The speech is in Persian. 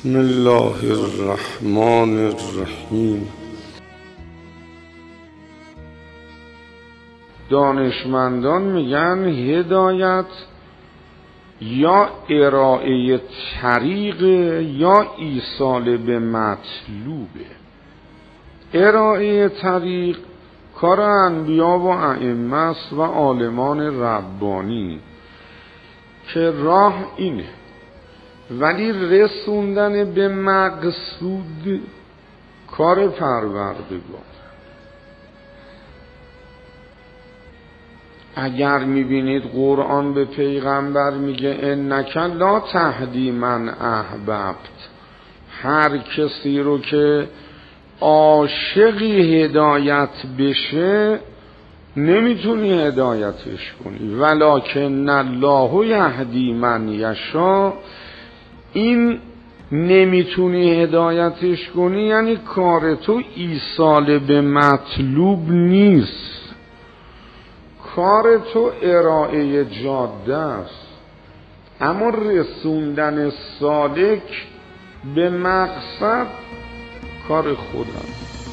بسم الله الرحمن الرحیم. دانشمندان میگن هدایت یا ارائه طریق یا ایصال به مطلوبه. ارائه طریق کار انبیا و ائمه است و عالمان ربانی که راه اینه، ولی رسوندن به مقصود کار پروردگار. اگر میبینید قرآن به پیغمبر میگه انک لا تهدی من احببت، هر کسی رو که عاشقی هدایت بشه نمیتونی هدایتش کنی، ولکن الله یهدی من یشاء. این نمیتونی هدایتش کنی یعنی کار تو ایصال به مطلوب نیست، کار تو ارائه جاده است، اما رسوندن سالک به مقصد کار خودم.